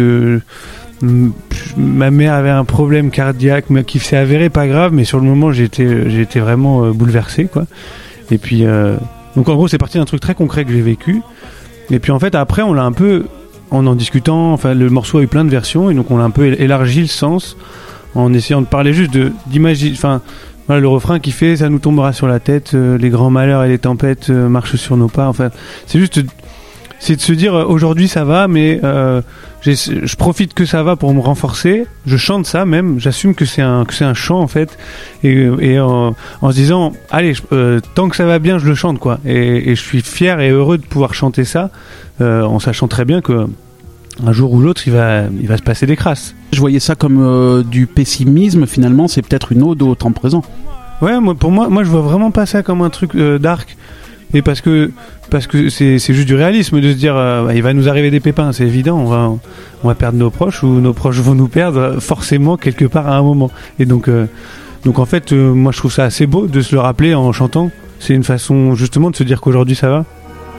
ma mère avait un problème cardiaque mais qui s'est avéré pas grave, mais sur le moment j'étais vraiment bouleversé quoi. Et puis donc en gros c'est parti d'un truc très concret que j'ai vécu. Et puis en fait après on l'a un peu en discutant, enfin le morceau a eu plein de versions et donc on a un peu élargi le sens en essayant de parler juste d'imaginer, enfin voilà, le refrain qui fait ça nous tombera sur la tête, les grands malheurs et les tempêtes marchent sur nos pas. Enfin c'est juste c'est de se dire aujourd'hui ça va, mais je profite que ça va pour me renforcer. Je chante ça même, j'assume que c'est un chant en fait, et en se disant allez tant que ça va bien je le chante quoi. Et je suis fier et heureux de pouvoir chanter ça, en sachant très bien que un jour ou l'autre il va se passer des crasses. Je voyais ça comme du pessimisme, finalement c'est peut-être une ode au temps présent. Ouais, pour moi je vois vraiment pas ça comme un truc dark. Et parce que c'est juste du réalisme de se dire il va nous arriver des pépins, c'est évident, on va perdre nos proches ou nos proches vont nous perdre forcément quelque part à un moment. Et donc en fait moi je trouve ça assez beau de se le rappeler en chantant. C'est une façon justement de se dire qu'aujourd'hui ça va.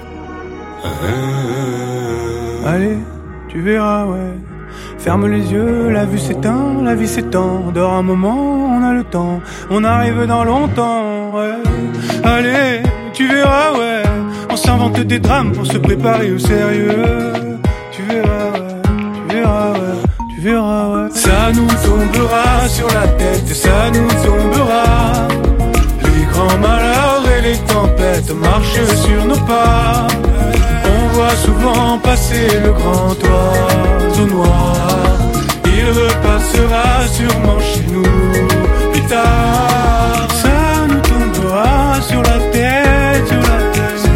Allez, tu verras, ouais. Ferme les yeux, la vue s'éteint, la vie s'étend. Dors un moment, on a le temps, on arrive dans longtemps, ouais. Allez, tu verras, ouais. On s'invente des drames pour se préparer au sérieux. Tu verras, ouais. Tu verras, ouais. Ça nous tombera sur la tête, ça nous tombera. Les grands malheurs et les tempêtes marchent sur nos pas. On voit souvent passer le grand oiseau noir. Il repassera sûrement chez nous plus tard. Ça nous tombera sur la tête, sur la tête.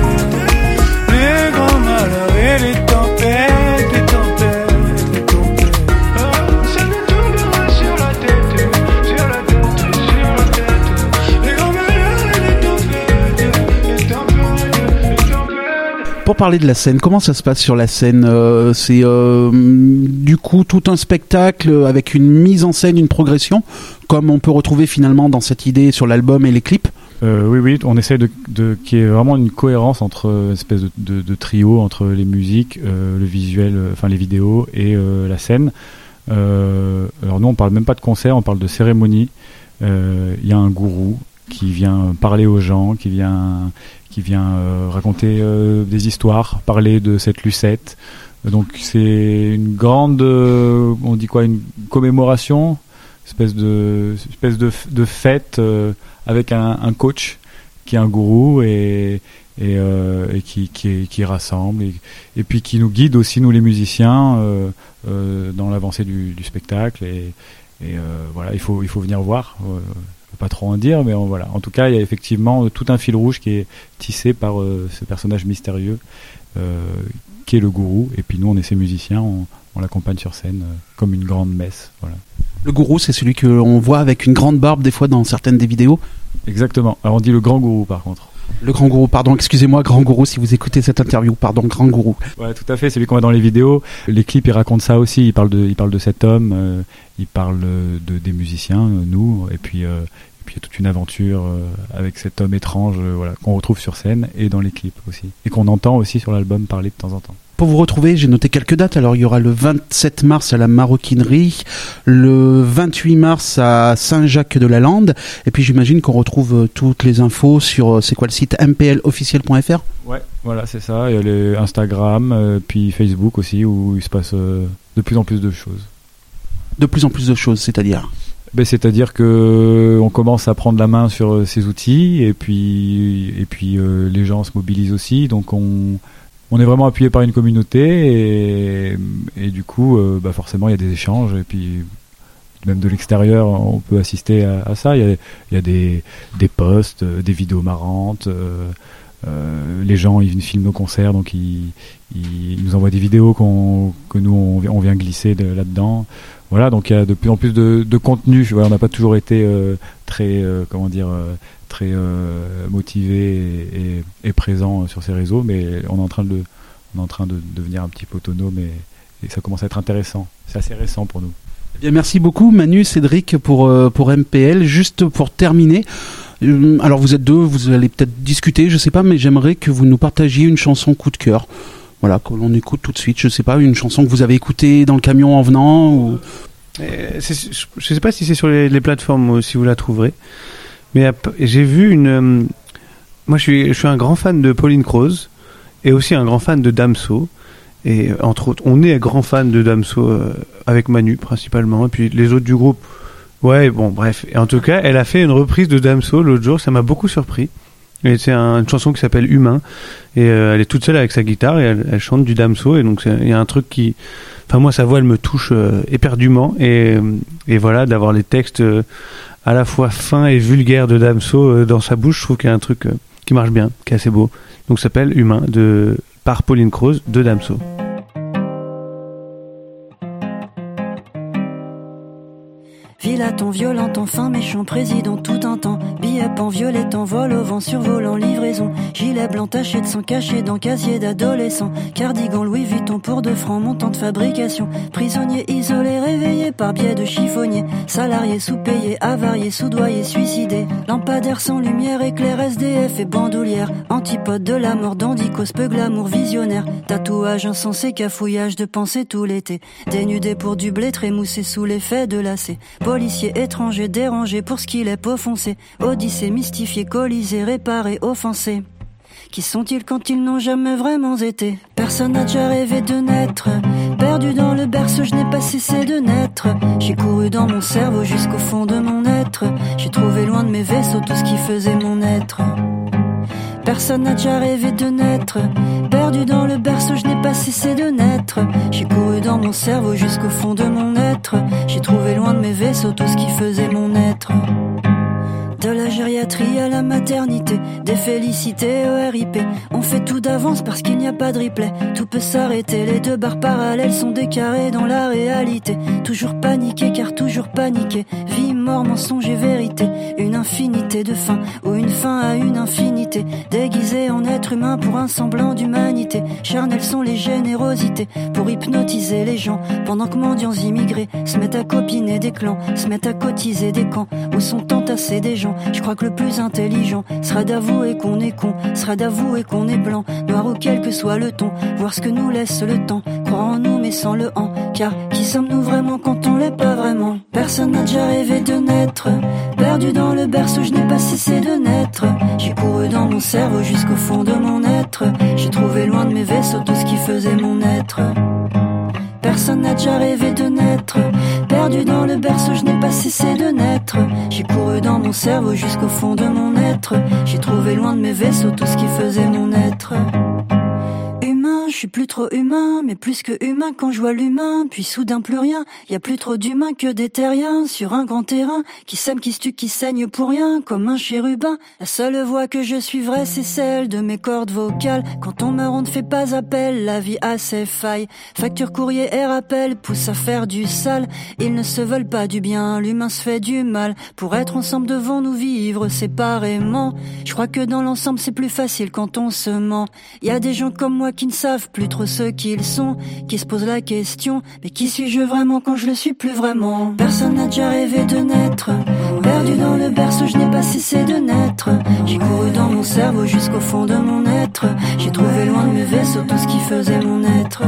Les grands malheurs et les tempêtes, les tempêtes, les tempêtes. Ça nous tombera sur la tête, sur la tête, sur la tête. Les grands malheurs et les tempêtes, les tempêtes, les tempêtes. Pour parler de la scène, comment ça se passe sur la scène? C'est du coup tout un spectacle avec une mise en scène, une progression, comme on peut retrouver finalement dans cette idée sur l'album et les clips. Oui, on essaie qu'il y ait vraiment une cohérence entre une espèce de trio entre les musiques, le visuel, enfin les vidéos et la scène. Alors nous on parle même pas de concert, on parle de cérémonie. Il y a un gourou qui vient parler aux gens, qui vient raconter des histoires, parler de cette Lucette. Donc c'est une grande, on dit quoi, une commémoration, espèce de fête avec un coach qui est un gourou et qui rassemble et puis qui nous guide aussi nous les musiciens dans l'avancée du spectacle et voilà, il faut venir voir. Pas trop en dire, mais voilà. En tout cas, il y a effectivement tout un fil rouge qui est tissé par ce personnage mystérieux qui est le gourou. Et puis nous, on est ses musiciens, on l'accompagne sur scène comme une grande messe. Voilà. Le gourou, c'est celui qu'on voit avec une grande barbe des fois dans certaines des vidéos. Exactement. Alors on dit le grand gourou par contre. Le grand gourou, pardon, excusez-moi, grand gourou, si vous écoutez cette interview, pardon, grand gourou. Ouais, tout à fait, c'est lui qu'on voit dans les vidéos. Les clips, ils racontent ça aussi. Ils parlent de cet homme, ils parlent des musiciens, nous, et puis il y a toute une aventure avec cet homme étrange, voilà, qu'on retrouve sur scène et dans les clips aussi, et qu'on entend aussi sur l'album parler de temps en temps. Pour vous retrouver, j'ai noté quelques dates. Alors, il y aura le 27 mars à la Maroquinerie, le 28 mars à Saint-Jacques-de-la-Lande, et puis j'imagine qu'on retrouve toutes les infos sur, c'est quoi le site, mplofficiel.fr? Ouais, voilà, c'est ça. Il y a les Instagram, puis Facebook aussi, où il se passe de plus en plus de choses. De plus en plus de choses, c'est-à-dire? C'est-à-dire que on commence à prendre la main sur ces outils, et puis les gens se mobilisent aussi, donc on est vraiment appuyé par une communauté et du coup forcément il y a des échanges et puis même de l'extérieur, on peut assister à ça. Il y a des posts, des vidéos marrantes. Les gens ils filment nos concerts, donc ils nous envoient des vidéos que nous on vient glisser là-dedans. Voilà, donc il y a de plus en plus de contenu. Voilà, on n'a pas toujours été très très motivé et présent sur ces réseaux, mais on est en train de devenir un petit peu autonome et ça commence à être intéressant. C'est assez récent pour nous. Bien, merci beaucoup Manu, Cédric pour MPL. Juste pour terminer, alors vous êtes deux, vous allez peut-être discuter, je sais pas, mais j'aimerais que vous nous partagiez une chanson coup de cœur. Voilà, que l'on écoute tout de suite. Je sais pas, une chanson que vous avez écoutée dans le camion en venant ou... Je sais pas si c'est sur les plateformes, si vous la trouverez. Mais j'ai vu moi, je suis un grand fan de Pauline Croze et aussi un grand fan de Damso. Et entre autres, on est un grand fan de Damso avec Manu principalement. Et puis les autres du groupe, ouais, bon, bref. Et en tout cas, elle a fait une reprise de Damso l'autre jour. Ça m'a beaucoup surpris. Et c'est une chanson qui s'appelle Humain. Et elle est toute seule avec sa guitare et elle chante du Damso. Et donc, il y a un truc qui... Enfin, moi, sa voix, elle me touche éperdument. Et voilà, d'avoir les textes à la fois fins et vulgaires de Damso dans sa bouche, je trouve qu'il y a un truc qui marche bien, qui est assez beau. Donc, ça s'appelle Humain par Pauline Croze de Damso. Vilaton, violent, enfin méchant, président tout un temps. Billet pan violet, en vol au vent, survolant livraison. Gilet blanc taché de sang caché dans casier d'adolescent. Cardigan Louis Vuitton pour 2 francs, montant de fabrication. Prisonnier isolé, réveillé par biais de chiffonnier. Salarié sous-payé, avarié, soudoyé, suicidé. Lampadaire sans lumière, éclair, SDF et bandoulière. Antipode de la mort, dandicos, peu glamour, visionnaire. Tatouage insensé, cafouillage de pensée tout l'été. Dénudé pour du blé, trémoussé sous l'effet de lacet. Policier étranger, dérangé pour ce qu'il est peau foncée. Odyssée, mystifié, colisé, réparé, offensé. Qui sont-ils quand ils n'ont jamais vraiment été? Personne n'a déjà rêvé de naître. Perdu dans le berceau, je n'ai pas cessé de naître. J'ai couru dans mon cerveau jusqu'au fond de mon être. J'ai trouvé loin de mes vaisseaux tout ce qui faisait mon être. Personne n'a déjà rêvé de naître. Perdu dans le berceau, je n'ai pas cessé de naître. J'ai couru dans mon cerveau jusqu'au fond de mon être. J'ai trouvé loin de mes vaisseaux tout ce qui faisait mon être. De la gériatrie à la maternité, des félicités au RIP. On fait tout d'avance parce qu'il n'y a pas de replay. Tout peut s'arrêter, les 2 barres parallèles sont des carrés dans la réalité. Toujours paniqué car toujours paniqué. Vie, mort, mensonge et vérité. Une infinité de fins, ou une fin à une infinité. Déguisé en être humain pour un semblant d'humanité. Charnelles sont les générosités pour hypnotiser les gens. Pendant que mendiants immigrés se mettent à copiner des clans, se mettent à cotiser des camps où sont entassés des gens. Je crois que le plus intelligent sera d'avouer qu'on est con, sera d'avouer qu'on est blanc, noir ou quel que soit le ton, voir ce que nous laisse le temps, croire en nous mais sans le en, car qui sommes-nous vraiment quand on l'est pas vraiment? Personne n'a déjà rêvé de naître, perdu dans le berceau, je n'ai pas cessé de naître. J'ai couru dans mon cerveau jusqu'au fond de mon être, j'ai trouvé loin de mes vaisseaux tout ce qui faisait mon être. Personne n'a déjà rêvé de naître. Perdu dans le berceau, je n'ai pas cessé de naître. J'ai couru dans mon cerveau jusqu'au fond de mon être. J'ai trouvé loin de mes vaisseaux tout ce qui faisait mon être. Humain, je suis plus trop humain, mais plus que humain quand je vois l'humain. Puis soudain plus rien, y a plus trop d'humains que des terriens. Sur un grand terrain, qui s'aime, qui se tue, qui saigne pour rien. Comme un chérubin, la seule voix que je suivrai c'est celle de mes cordes vocales. Quand on meurt on ne fait pas appel, la vie a ses failles. Facture, courrier et rappel poussent à faire du sale. Ils ne se veulent pas du bien, l'humain se fait du mal. Pour être ensemble devons-nous vivre séparément. Je crois que dans l'ensemble c'est plus facile quand on se ment. Y a des gens comme moi qui ne savent plus trop ce qu'ils sont, qui se posent la question, mais qui suis-je vraiment quand je le suis plus vraiment? Personne n'a déjà rêvé de naître, perdu dans le berceau, je n'ai pas cessé de naître. J'ai couru dans mon cerveau jusqu'au fond de mon être, j'ai trouvé loin de mes vaisseaux tout ce qui faisait mon être.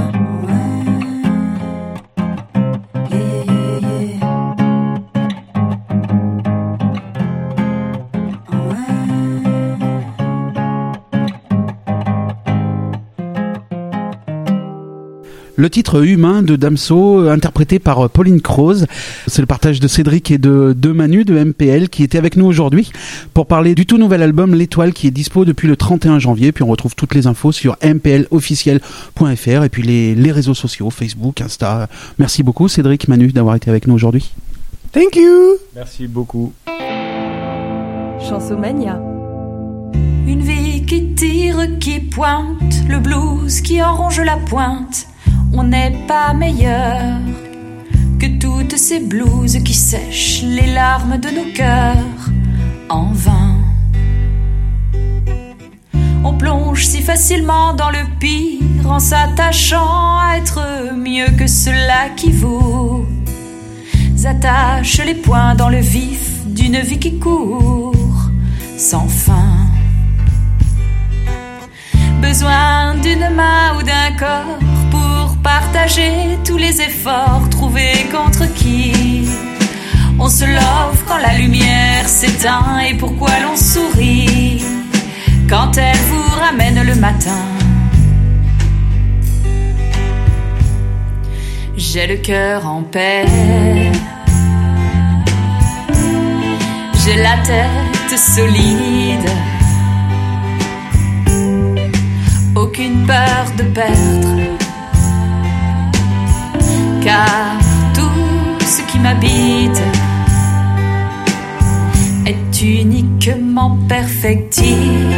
Le titre Humain de Damso, interprété par Pauline Croze. C'est le partage de Cédric et de Manu de MPL qui étaient avec nous aujourd'hui pour parler du tout nouvel album L'Étoile qui est dispo depuis le 31 janvier. Puis on retrouve toutes les infos sur mplofficiel.fr et puis les réseaux sociaux, Facebook, Insta. Merci beaucoup Cédric, Manu d'avoir été avec nous aujourd'hui. Thank you. Merci beaucoup. Chansomania. Une vie qui tire, qui pointe, le blues qui en ronge la pointe. On n'est pas meilleur que toutes ces blouses qui sèchent les larmes de nos cœurs en vain. On plonge si facilement dans le pire en s'attachant à être mieux que ceux-là qui vous attachent les poings dans le vif d'une vie qui court sans fin. Besoin d'une main ou d'un corps pour partager tous les efforts, trouver contre qui on se love quand la lumière s'éteint et pourquoi l'on sourit quand elle vous ramène le matin. J'ai le cœur en paix, j'ai la tête solide, aucune peur de perdre, car tout ce qui m'habite est uniquement perfectible.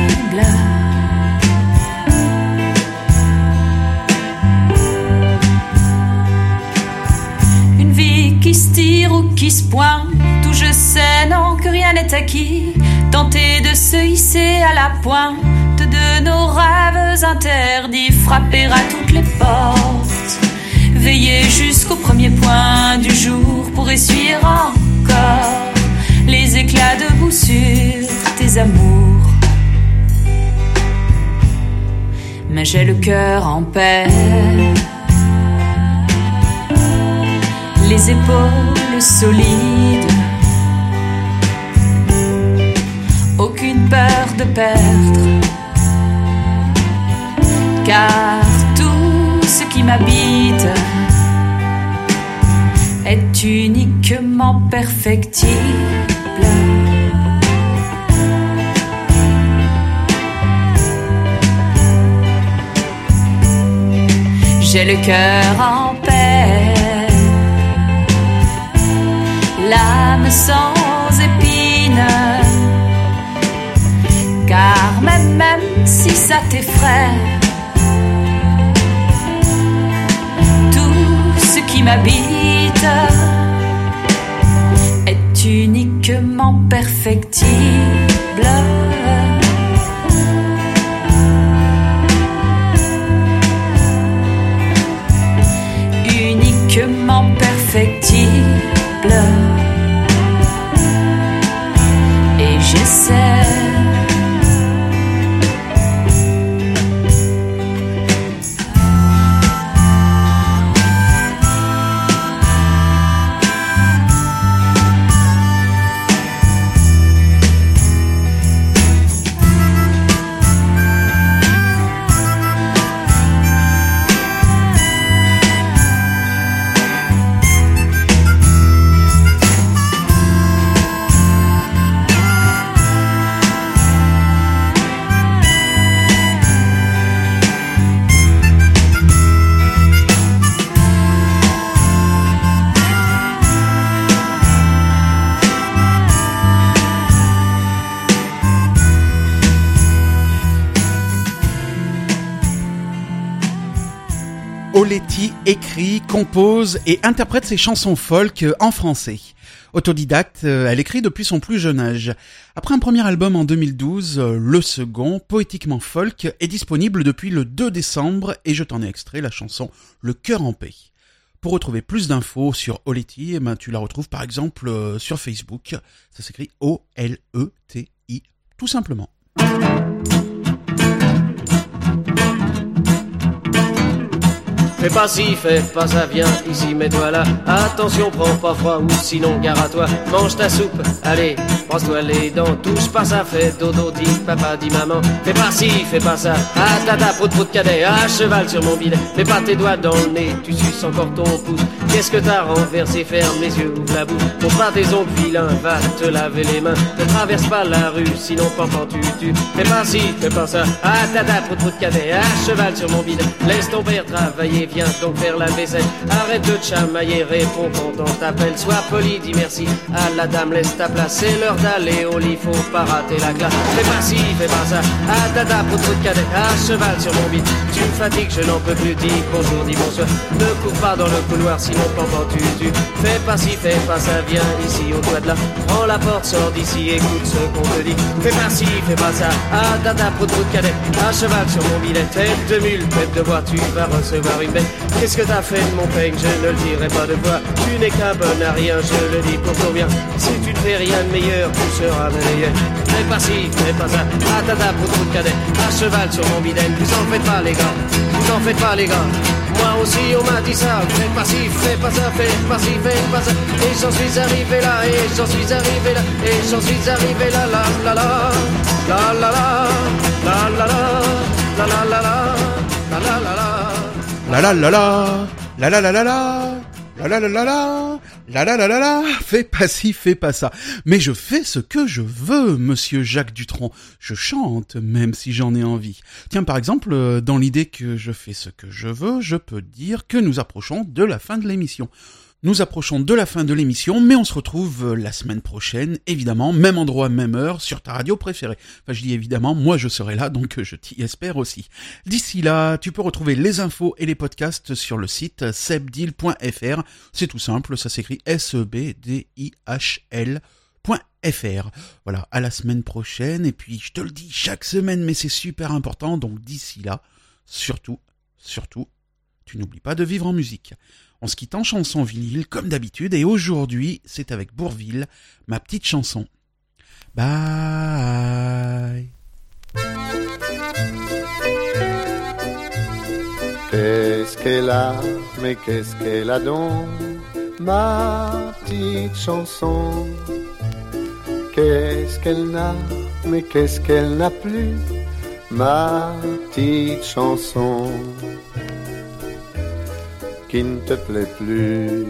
Une vie qui se tire ou qui se pointe, où je sais non que rien n'est acquis, tenter de se hisser à la pointe de nos rêves interdits, frapper à toutes les portes, veiller jusqu'au premier point du jour pour essuyer encore les éclats de boue sur tes amours. Mais j'ai le cœur en paix, les épaules solides, aucune peur de perdre, car tout ce qui m'habite est uniquement perfectible. J'ai le cœur en paix, l'âme sans épine, car même si ça t'effraie, tout ce qui m'habite est uniquement perfectible. Uniquement perfectible. Et j'essaie Oletti écrit, compose et interprète ses chansons folk en français. Autodidacte, elle écrit depuis son plus jeune âge. Après un premier album en 2012, le second, poétiquement folk, est disponible depuis le 2 décembre et je t'en ai extrait la chanson Le cœur en paix. Pour retrouver plus d'infos sur Oletti, tu la retrouves par exemple sur Facebook. Ça s'écrit O-L-E-T-I, tout simplement. Fais pas ci, fais pas ça, viens ici, mets-toi là. Attention, prends pas froid ou sinon gare à toi. Mange ta soupe, allez, brosse-toi les dents. Touche pas ça, fais dodo, dit papa, dit maman. Fais pas ci, fais pas ça. Ah tata, prout cadet, à cheval sur mon bidet. Mets pas tes doigts dans le nez, tu suces encore ton pouce. Qu'est-ce que t'as renversé? Ferme les yeux, ouvre la bouche. Montre pas tes ongles vilains, va te laver les mains. Ne traverse pas la rue, sinon pendant tu tues. Fais pas ci, fais pas ça. Ah tata, prout cadet, à cheval sur mon bidet. Laisse ton père travailler, viens donc faire la vaisselle. Arrête de te chamailler, réponds quand on t'appelle. Sois poli, dis merci à la dame, laisse ta place. C'est l'heure d'aller au lit, faut pas rater la classe. Fais pas ci, fais pas ça, ah dada, pour trop de cadet, à cheval sur mon bide. Tu me fatigues, je n'en peux plus, dis bonjour, dis bonsoir. Ne cours pas dans le couloir, sinon pendant tu. Fais pas ci, fais pas ça, viens ici au toit de là. Prends la porte, sors d'ici, écoute ce qu'on te dit. Fais pas ci, fais pas ça, ah dada, pour trop de cadet, à cheval sur mon bilet. Tête de mule, tête de bois, tu vas recevoir une bête. Qu'est-ce que t'as fait de mon peigne, je ne le dirai pas de quoi. Tu n'es qu'un bon à rien, je le dis pour ton bien. Si tu ne fais rien de meilleur, tu seras meilleur. Fais pas ci, fais pas ça, ah dada, pour trop de cadet, à cheval sur mon bidet. Vous en faites pas les gars, vous en faites pas les gars. Moi aussi on m'a dit ça, fais pas ci, fais pas ça, fais pas ci, fais pas ça. Et j'en suis arrivé là, et j'en suis arrivé là, et j'en suis arrivé là, la la la, la la la, la la la, la la la la, la la la la, La la la la, la la la la la, la la la la la, la la la la la, fais pas ci, fais pas ça. Mais je fais ce que je veux, monsieur Jacques Dutronc. Je chante, même si j'en ai envie. Tiens, par exemple, dans l'idée que je fais ce que je veux, je peux dire que nous approchons de la fin de l'émission. Nous approchons de la fin de l'émission, mais on se retrouve la semaine prochaine, évidemment, même endroit, même heure, sur ta radio préférée. Enfin, je dis évidemment, moi je serai là, donc je t'y espère aussi. D'ici là, tu peux retrouver les infos et les podcasts sur le site sebdihl.fr. C'est tout simple, ça s'écrit sebdihl.fr. Voilà, à la semaine prochaine, et puis je te le dis chaque semaine, mais c'est super important, donc d'ici là, surtout, tu n'oublies pas de vivre en musique. On se quitte en chanson vinyle, comme d'habitude, et aujourd'hui, c'est avec Bourvil, ma petite chanson. Bye. Qu'est-ce qu'elle a, mais qu'est-ce qu'elle a donc, ma petite chanson. Qu'est-ce qu'elle n'a, mais qu'est-ce qu'elle n'a plus, ma petite chanson. Qui ne te plaît plus.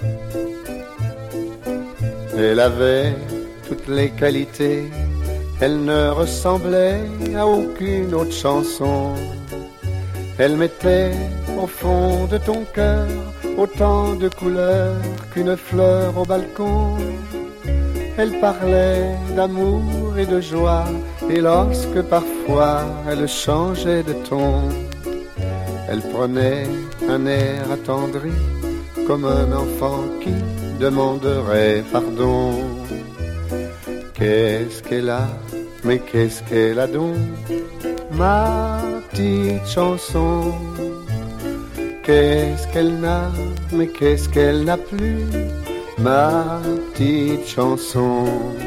Elle avait toutes les qualités, elle ne ressemblait à aucune autre chanson. Elle mettait au fond de ton cœur autant de couleurs qu'une fleur au balcon. Elle parlait d'amour et de joie, et lorsque parfois elle changeait de ton, elle prenait un air attendri, comme un enfant qui demanderait pardon. Qu'est-ce qu'elle a, mais qu'est-ce qu'elle a donc, ma petite chanson. Qu'est-ce qu'elle n'a, mais qu'est-ce qu'elle n'a plus, ma petite chanson.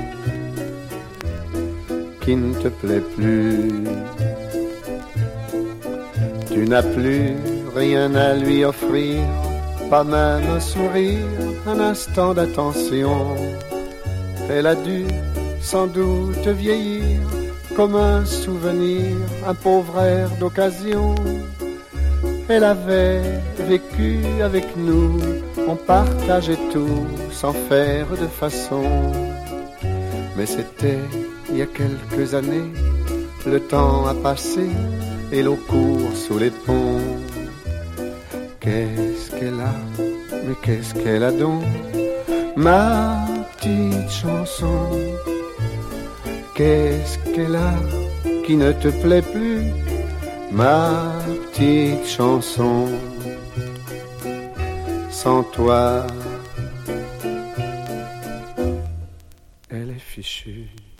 Qui ne te plaît plus. Tu n'as plus rien à lui offrir, pas même un sourire, un instant d'attention. Elle a dû sans doute vieillir comme un souvenir, un pauvre air d'occasion. Elle avait vécu avec nous, on partageait tout sans faire de façon. Mais c'était il y a quelques années, le temps a passé et l'eau court sous les ponts. Qu'est-ce qu'elle a, mais qu'est-ce qu'elle a donc, ma petite chanson. Qu'est-ce qu'elle a qui ne te plaît plus, ma petite chanson. Sans toi, elle est fichue.